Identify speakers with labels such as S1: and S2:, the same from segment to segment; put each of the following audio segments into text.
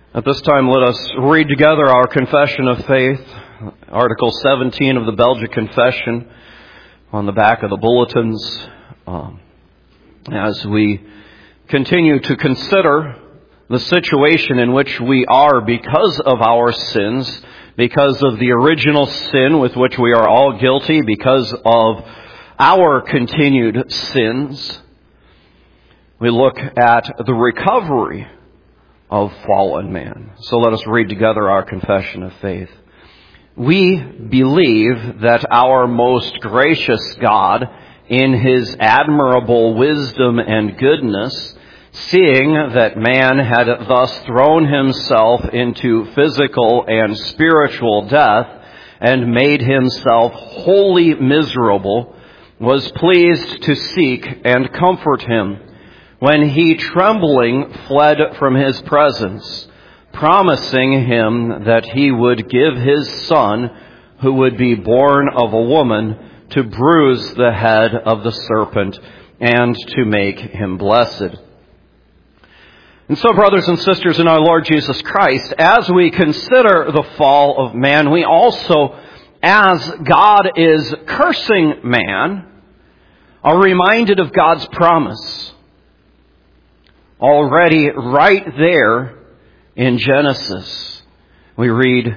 S1: At this time, let us read together our Confession of Faith, Article 17 of the Belgic Confession, on the back of the bulletins, as we continue to consider the situation in which we are because of our sins, because of the original sin with which we are all guilty, because of our continued sins. We look at the recovery of fallen man. So let us read together our confession of faith. We believe that our most gracious God, in His admirable wisdom and goodness, seeing that man had thus thrown himself into physical and spiritual death and made himself wholly miserable, was pleased to seek and comfort him, when he trembling fled from his presence, promising him that he would give his Son, who would be born of a woman, to bruise the head of the serpent and to make him blessed. And so, brothers and sisters in our Lord Jesus Christ, as we consider the fall of man, we also, as God is cursing man, are reminded of God's promise. Already right there in Genesis, we read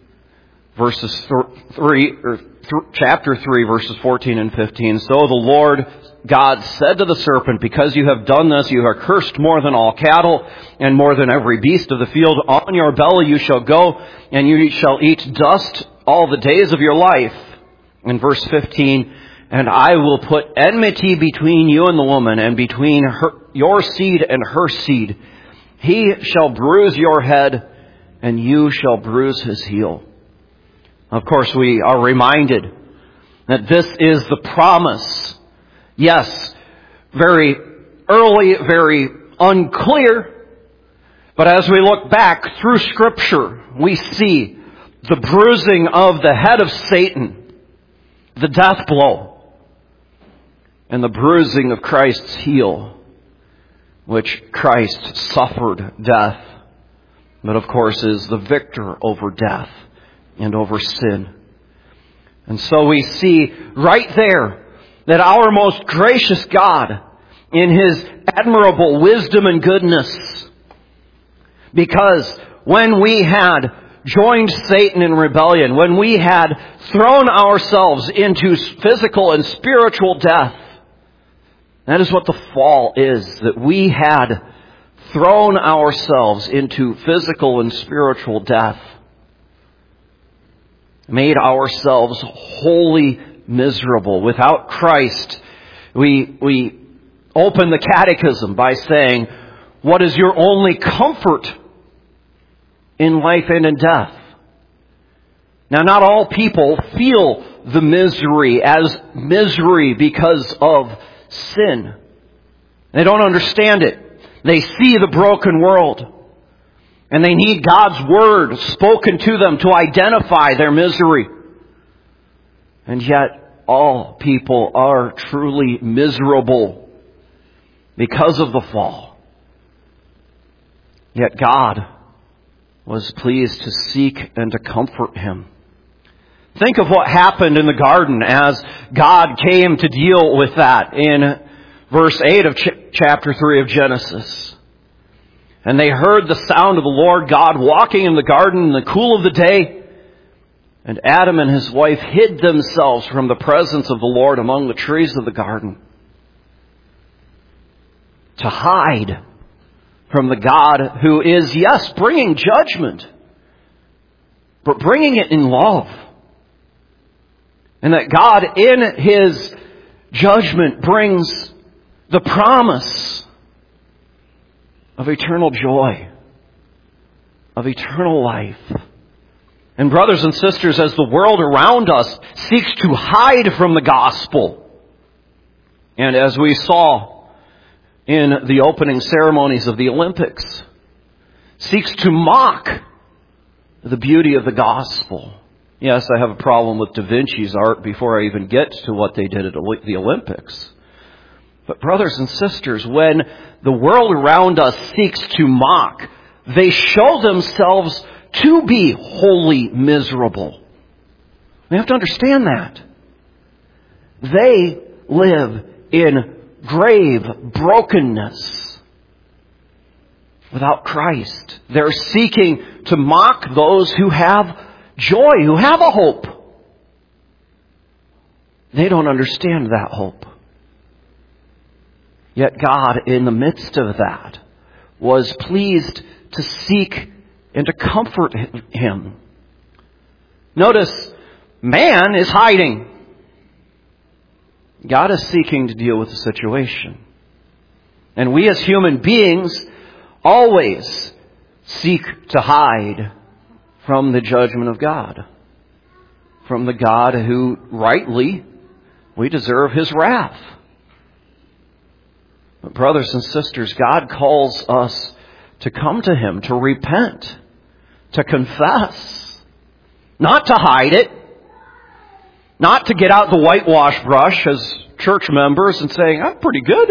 S1: chapter 3, verses 14 and 15. So the Lord God said to the serpent, because you have done this, you are cursed more than all cattle and more than every beast of the field. On your belly you shall go, and you shall eat dust all the days of your life. In verse 15, and I will put enmity between you and the woman, and between your seed and her seed. He shall bruise your head, and you shall bruise his heel. Of course, we are reminded that this is the promise. Yes, very early, very unclear. But as we look back through Scripture, we see the bruising of the head of Satan, the death blow, and the bruising of Christ's heel, which Christ suffered death, but of course is the victor over death and over sin. And so we see right there that our most gracious God, in His admirable wisdom and goodness, because when we had joined Satan in rebellion, when we had thrown ourselves into physical and spiritual death, that is what the fall is, that we had thrown ourselves into physical and spiritual death, made ourselves wholly miserable. Without Christ, we open the catechism by saying, what is your only comfort in life and in death? Now, not all people feel the misery as misery because of sin. They don't understand it. They see the broken world, and they need God's Word spoken to them to identify their misery. And yet, all people are truly miserable because of the fall. Yet God was pleased to seek and to comfort him. Think of what happened in the garden as God came to deal with that in verse 8 of chapter 3 of Genesis. And they heard the sound of the Lord God walking in the garden in the cool of the day. And Adam and his wife hid themselves from the presence of the Lord among the trees of the garden, to hide from the God who is, yes, bringing judgment, but bringing it in love. And that God in His judgment brings the promise of eternal joy, of eternal life. And brothers and sisters, as the world around us seeks to hide from the gospel, and as we saw in the opening ceremonies of the Olympics, seeks to mock the beauty of the gospel. Yes, I have a problem with Da Vinci's art before I even get to what they did at the Olympics. But brothers and sisters, when the world around us seeks to mock they show themselves to be wholly miserable. We have to understand that. They live in grave brokenness without Christ. They're seeking to mock those who have joy, who have a hope. They don't understand that hope. Yet God, in the midst of that, was pleased to seek and to comfort him. Notice, man is hiding. God is seeking to deal with the situation. And we as human beings always seek to hide from the judgment of God. From the God who, rightly, we deserve His wrath. But brothers and sisters, God calls us to come to Him, to repent, to confess, not to hide it, not to get out the whitewash brush as church members and saying, I'm pretty good.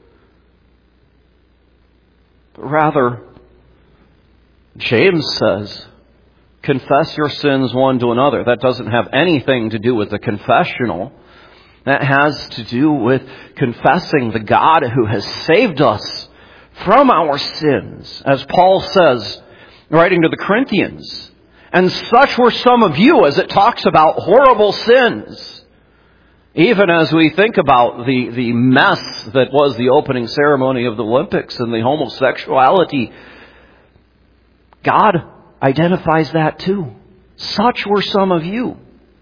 S1: But rather, James says, confess your sins one to another. That doesn't have anything to do with the confessional. That has to do with confessing the God who has saved us from our sins. As Paul says, writing to the Corinthians, and such were some of you, as it talks about horrible sins. Even as we think about the mess that was the opening ceremony of the Olympics and the homosexuality, God identifies that too. Such were some of you.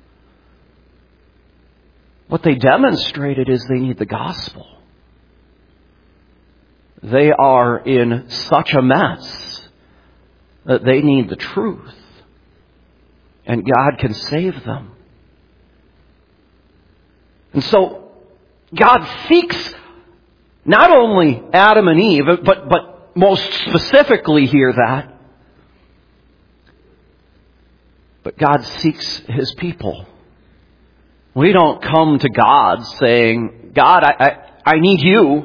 S1: What they demonstrated is they need the gospel. They are in such a mess that they need the truth. And God can save them. And so, God seeks not only Adam and Eve, but most specifically here that, but God seeks His people. We don't come to God saying, God, I need you.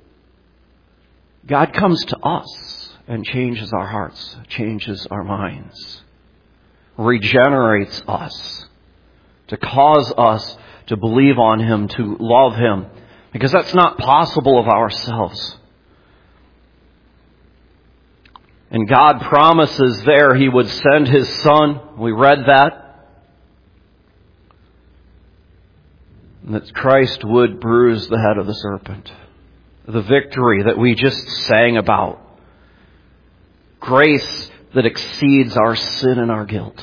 S1: God comes to us and changes our hearts, changes our minds, regenerates us, to cause us to believe on Him, to love Him, because that's not possible of ourselves. And God promises there He would send His Son. We read that. And that Christ would bruise the head of the serpent. The victory that we just sang about. Grace that exceeds our sin and our guilt.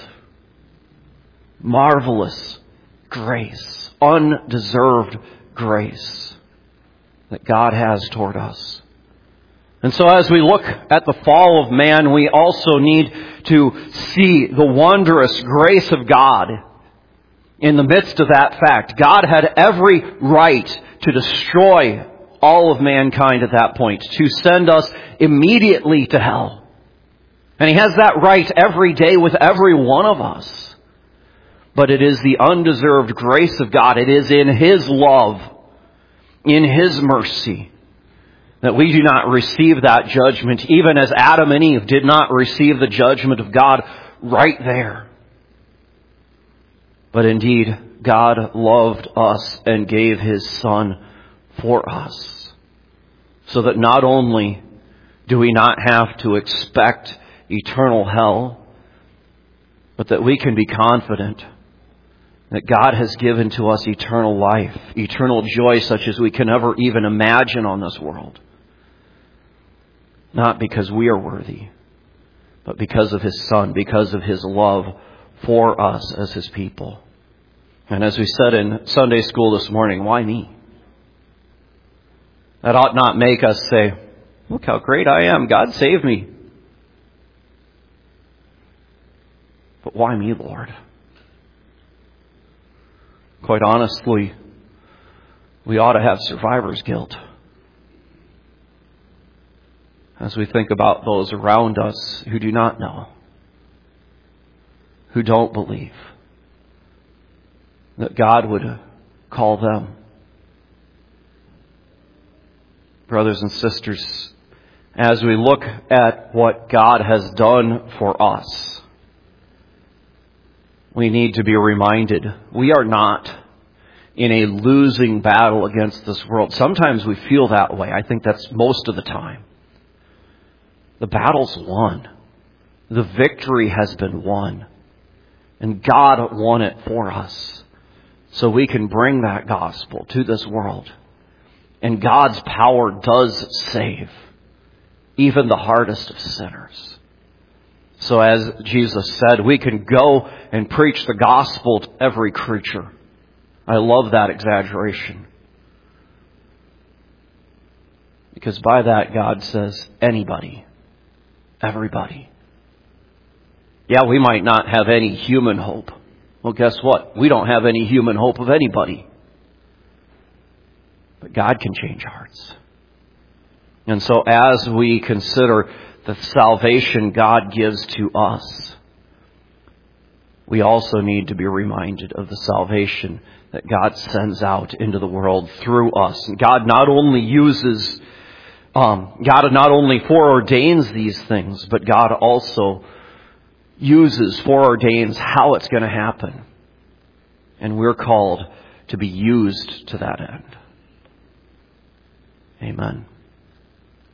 S1: Marvelous grace. Undeserved grace that God has toward us. And so as we look at the fall of man, we also need to see the wondrous grace of God. In the midst of that fact, God had every right to destroy all of mankind at that point, to send us immediately to hell. And He has that right every day with every one of us. But it is the undeserved grace of God. It is in His love, in His mercy, that we do not receive that judgment, even as Adam and Eve did not receive the judgment of God right there. But indeed, God loved us and gave His Son for us, so that not only do we not have to expect eternal hell, but that we can be confident that God has given to us eternal life, eternal joy such as we can never even imagine on this world. Not because we are worthy, but because of His Son, because of His love for us as His people. And as we said in Sunday school this morning, why me? That ought not make us say, look how great I am, God saved me. But why me, Lord? Quite honestly, we ought to have survivor's guilt. As we think about those around us who do not know, who don't believe, that God would call them. Brothers and sisters, as we look at what God has done for us, we need to be reminded we are not in a losing battle against this world. Sometimes we feel that way. I think that's most of the time. The battle's won. The victory has been won. And God won it for us. So we can bring that gospel to this world. And God's power does save even the hardest of sinners. So as Jesus said, we can go and preach the gospel to every creature. I love that exaggeration. Because by that, God says, anybody, everybody. Yeah, we might not have any human hope. Well, guess what? We don't have any human hope of anybody. But God can change hearts. And so as we consider the salvation God gives to us, we also need to be reminded of the salvation that God sends out into the world through us. And God not only foreordains these things, but God also foreordains how it's going to happen. And we're called to be used to that end. Amen.